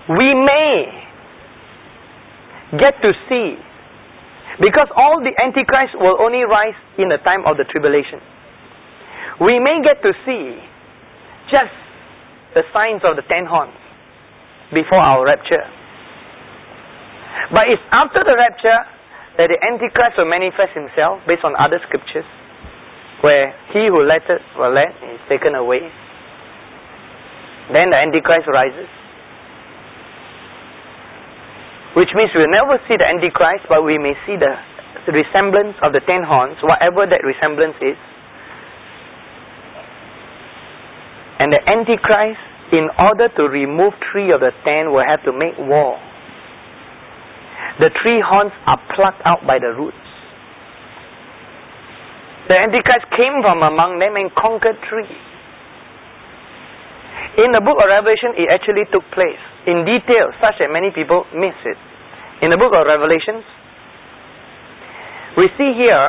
we may get to see, because all the Antichrist will only rise in the time of the tribulation. We may get to see just the signs of the 10 horns before our rapture. But it's after the rapture that the Antichrist will manifest himself based on other scriptures, where he who letteth will let is taken away. Then the Antichrist rises. Which means we will never see the Antichrist, but we may see the resemblance of the 10 horns, whatever that resemblance is. And the Antichrist, in order to remove 3 of the 10, will have to make war. The 3 horns are plucked out by the roots. The Antichrist came from among them and conquered 3. In the book of Revelation, it actually took place in detail, such that many people miss it. In the book of Revelations, we see here,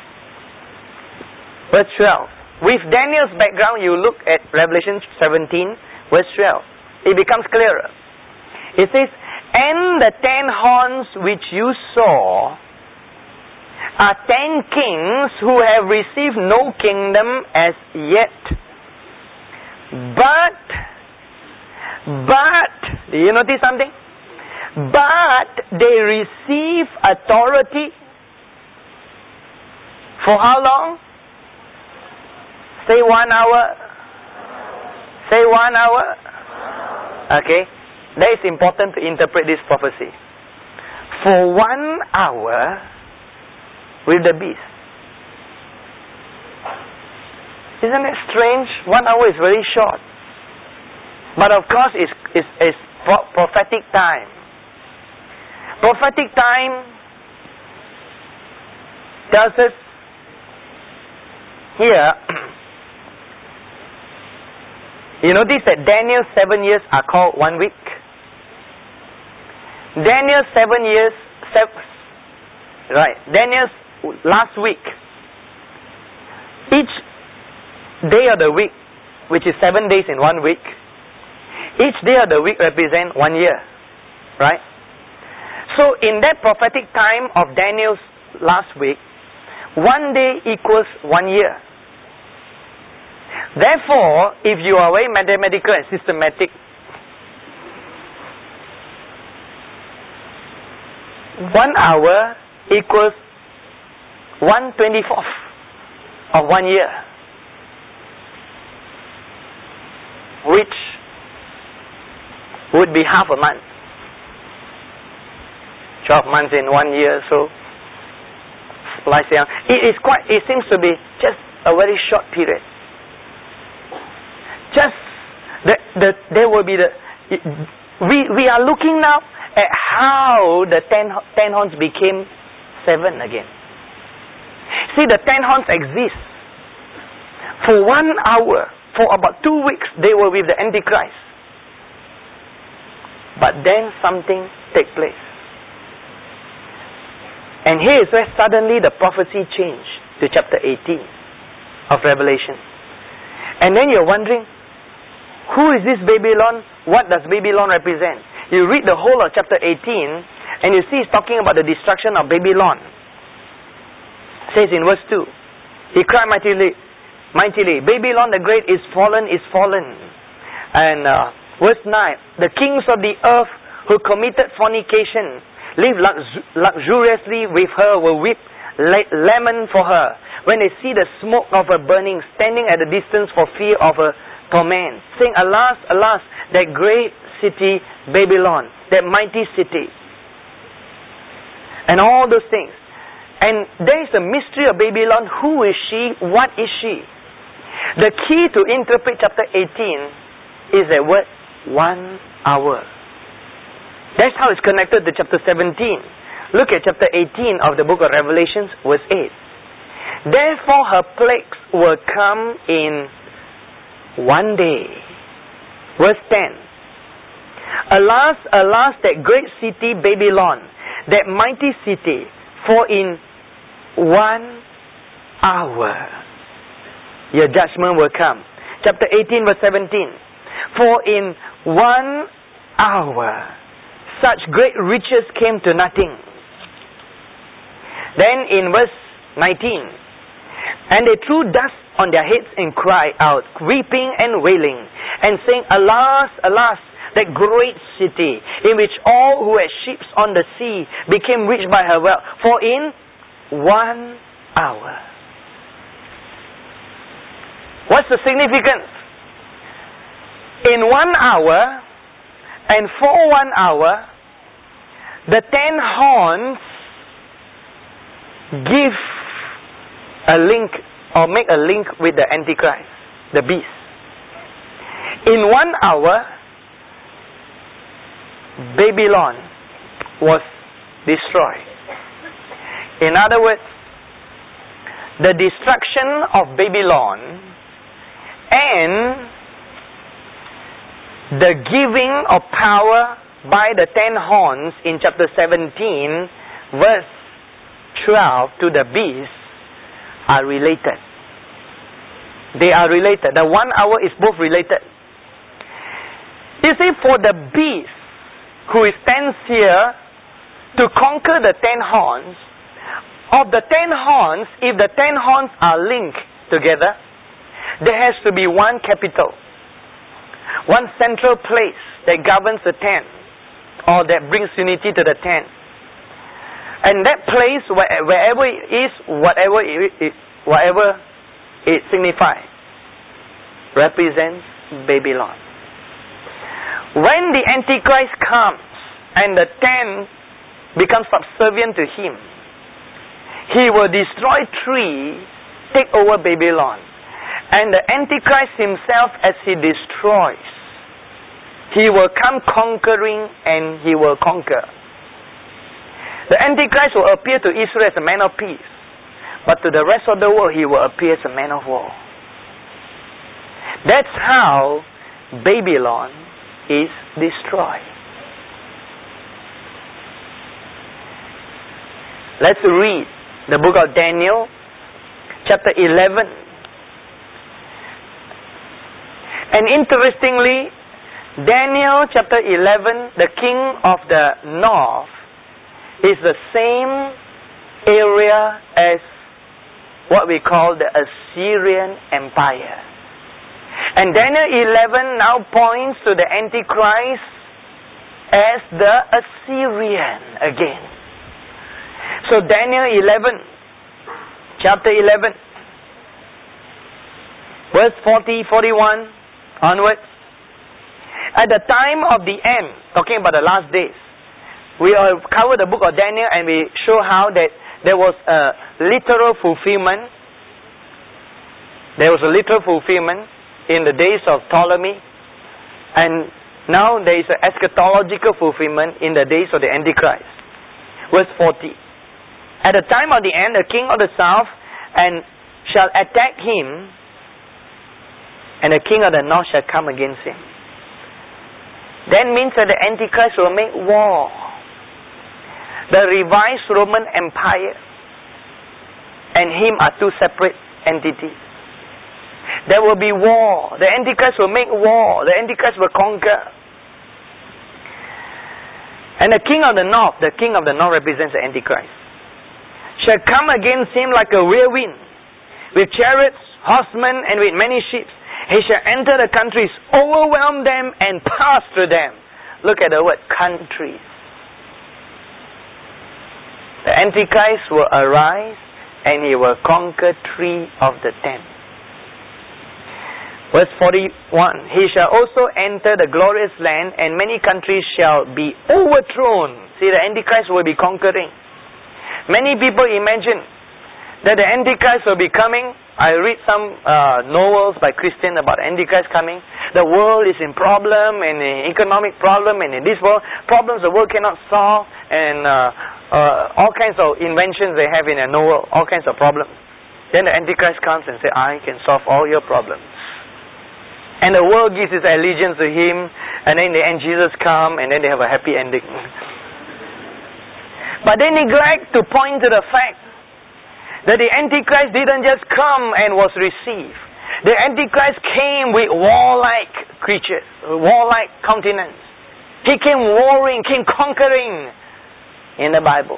verse 12. With Daniel's background, you look at Revelation 17, verse 12. It becomes clearer. It says, and the 10 horns which you saw are 10 kings who have received no kingdom as yet. But, do you notice something? But they receive authority. For how long? Say 1 hour. Say 1 hour. Okay. That is important to interpret this prophecy. For 1 hour with the beast. Isn't it strange? 1 hour is very short. But of course, it's prophetic time. Prophetic time tells us here, you notice that Daniel's 7 years are called 1 week. Daniel's 7 years, Daniel's last week. Each day of the week, which is 7 days in 1 week, each day of the week represents 1 year. Right? So in that prophetic time of Daniel's last week, 1 day equals 1 year. Therefore, if you are very mathematical and systematic, 1 hour equals 1/24 of 1 year, which would be half a month. 12 months in 1 year, so it seems to be just a very short period. Just there will be we are looking now at how the 10 horns became 7 again. See, the 10 horns exist. For 1 hour, for about 2 weeks, they were with the Antichrist. But then something takes place. And here is where suddenly the prophecy changed to chapter 18 of Revelation. And then you're wondering, who is this Babylon? What does Babylon represent? You read the whole of chapter 18 and you see it's talking about the destruction of Babylon. It says in verse 2, he cried mightily, Babylon the great is fallen, is fallen. And verse 9, the kings of the earth who committed fornication, live luxuriously with her, will weep, lament for her, when they see the smoke of her burning, standing at a distance for fear of her torment, saying, alas, alas, that great city Babylon, that mighty city. And all those things. And there is a mystery of Babylon. Who is she? What is she? The key to interpret chapter 18 is the word 1 hour. That's how it's connected to chapter 17. Look at chapter 18 of the book of Revelations, verse 8. Therefore her plagues will come in 1 day. Verse 10. Alas, alas, that great city Babylon, that mighty city, for in 1 hour your judgment will come. Chapter 18, verse 17. For in 1 hour, such great riches came to nothing. Then in verse 19, and they threw dust on their heads and cried out, weeping and wailing, and saying, Alas, alas, that great city, in which all who had ships on the sea became rich by her wealth. For in 1 hour. What's the significance? In 1 hour, and for 1 hour, the 10 horns give a link, or make a link with the Antichrist, the beast. In 1 hour, Babylon was destroyed. In other words, the destruction of Babylon and the giving of power by the 10 horns in chapter 17, verse 12 to the beast are related. They are related. The 1 hour is both related. You see, for the beast who stands here to conquer the 10 horns, of the 10 horns, if the 10 horns are linked together, there has to be one capital, one central place that governs the 10, or that brings unity to the 10. And that place, wherever it is, whatever it signifies, represents Babylon. When the Antichrist comes and the 10 become subservient to him, he will destroy 3, take over Babylon. And the Antichrist himself, as he destroys, he will come conquering and he will conquer. The Antichrist will appear to Israel as a man of peace, but to the rest of the world he will appear as a man of war. That's how Babylon is destroyed. Let's read the book of Daniel, chapter 11. And interestingly, Daniel chapter 11, the king of the north, is the same area as what we call the Assyrian Empire. And Daniel 11 now points to the Antichrist as the Assyrian again. So Daniel 11, chapter 11, verse 40, 41 onwards. At the time of the end, talking about the last days, we have covered the book of Daniel and we show how that there was a literal fulfillment. There was a literal fulfillment in the days of Ptolemy, and now there is an eschatological fulfillment in the days of the Antichrist. Verse 40. At the time of the end, the king of the south and shall attack him, and the king of the north shall come against him. That means that the Antichrist will make war. The revised Roman Empire and him are two separate entities. There will be war. The Antichrist will make war. The Antichrist will conquer. And the king of the north represents the Antichrist, shall come against him like a whirlwind, with chariots, horsemen, and with many ships. He shall enter the countries, overwhelm them, and pass through them. Look at the word countries. The Antichrist will arise and he will conquer 3 of the 10. Verse 41. He shall also enter the glorious land, and many countries shall be overthrown. See, the Antichrist will be conquering. Many people imagine that the Antichrist will be coming. I read some novels by Christian about the Antichrist coming. The world is in problem, and in economic problem, and in this world, problems the world cannot solve, and all kinds of inventions they have in a novel, all kinds of problems. Then the Antichrist comes and says, I can solve all your problems. And the world gives its allegiance to him, and then in the end Jesus comes, and then they have a happy ending. But they neglect to point to the fact that the Antichrist didn't just come and was received. The Antichrist came with warlike creatures, warlike countenance. He came warring, came conquering in the Bible.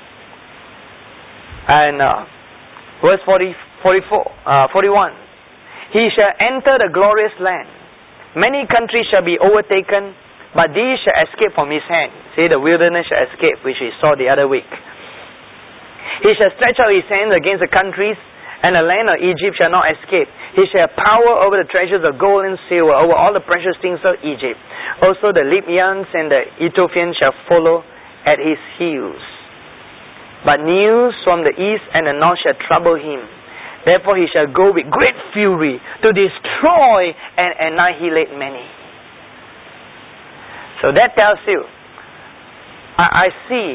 And verse 41. He shall enter the glorious land. Many countries shall be overtaken, but these shall escape from his hand. See, the wilderness shall escape, which we saw the other week. He shall stretch out his hands against the countries, and the land of Egypt shall not escape. He shall have power over the treasures of gold and silver, over all the precious things of Egypt. Also the Libyans and the Ethiopians shall follow at his heels. But news from the east and the north shall trouble him. Therefore he shall go with great fury to destroy and annihilate many. So that tells you, I see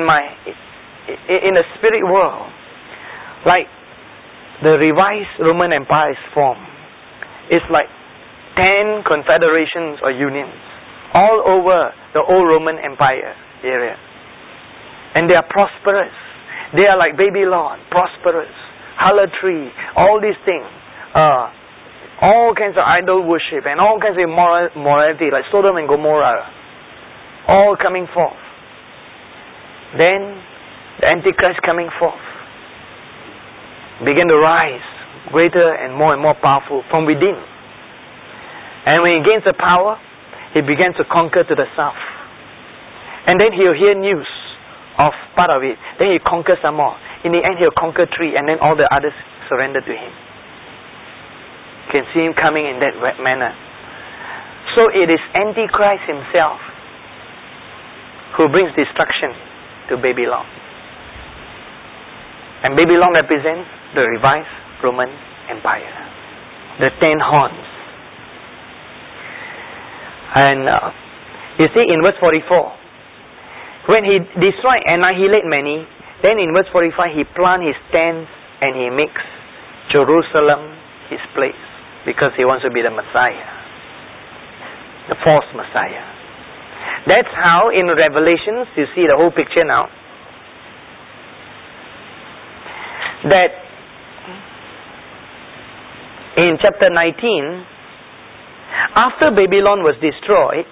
in the spirit world, like the revised Roman Empire is formed. It's like 10 confederations or unions all over the old Roman Empire area. And they are prosperous. They are like Babylon, prosperous. Harlotry, all these things, all kinds of idol worship and all kinds of morality, like Sodom and Gomorrah, all coming forth. Then the Antichrist coming forth began to rise, greater and more powerful from within. And when he gains the power, he begins to conquer to the south. And then he'll hear news of part of it. Then he conquers some more. In the end, he'll conquer 3, and then all the others surrender to him. You can see him coming in that manner. So it is Antichrist himself who brings destruction to Babylon. And Babylon represents the revised Roman Empire. The 10 horns. And you see in verse 44, when he destroyed and annihilate many, then in verse 45, he plant his tents and he makes Jerusalem his place, because he wants to be the Messiah, the false Messiah. That's how in Revelations, you see the whole picture now, that in chapter 19, after Babylon was destroyed,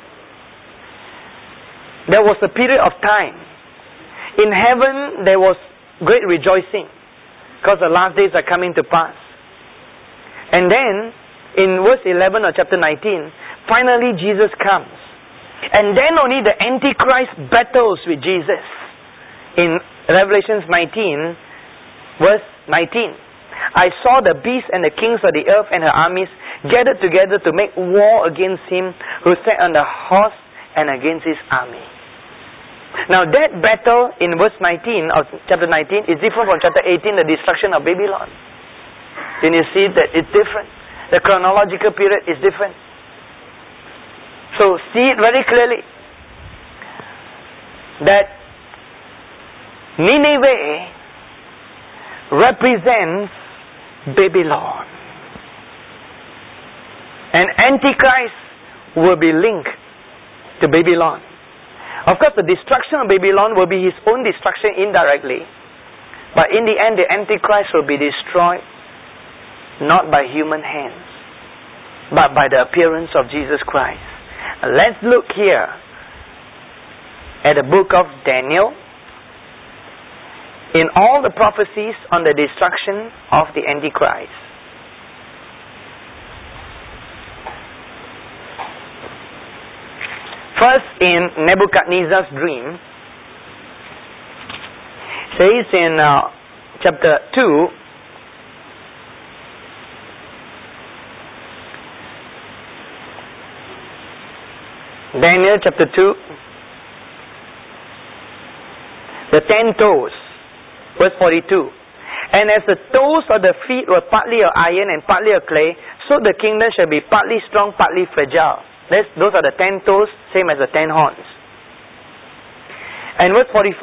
there was a period of time. In heaven, there was great rejoicing because the last days are coming to pass. And then, in verse 11 of chapter 19, finally Jesus comes. And then only the Antichrist battles with Jesus. In Revelations 19, verse 19, I saw the beast and the kings of the earth and her armies gathered together to make war against him who sat on the horse and against his army. Now that battle in verse 19 of chapter 19 is different from chapter 18, the destruction of Babylon. Can you see that it's different? The chronological period is different. So see it very clearly that Nineveh represents Babylon. And Antichrist will be linked to Babylon. Of course, the destruction of Babylon will be his own destruction indirectly. But in the end, the Antichrist will be destroyed not by human hands, but by the appearance of Jesus Christ. Let's look here at the book of Daniel. In all the prophecies on the destruction of the Antichrist. First, in Nebuchadnezzar's dream, says in chapter 2, Daniel chapter 2, the 10 toes, verse 42. And as the toes of the feet were partly of iron and partly of clay, so the kingdom shall be partly strong, partly fragile. Those are the 10 toes, same as the 10 horns. And verse 44.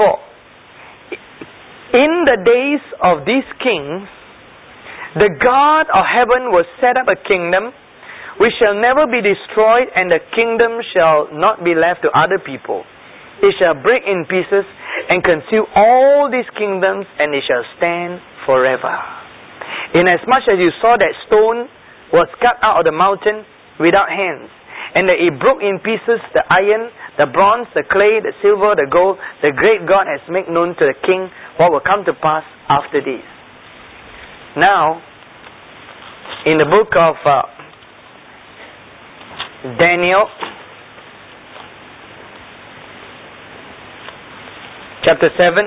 In the days of these kings, the God of heaven will set up a kingdom which shall never be destroyed, and the kingdom shall not be left to other people. It shall break in pieces and consume all these kingdoms, and it shall stand forever. Inasmuch as you saw that stone was cut out of the mountain without hands, and that it broke in pieces the iron, the bronze, the clay, the silver, the gold, the great God has made known to the king what will come to pass after this. Now, in the book of Daniel, chapter 7,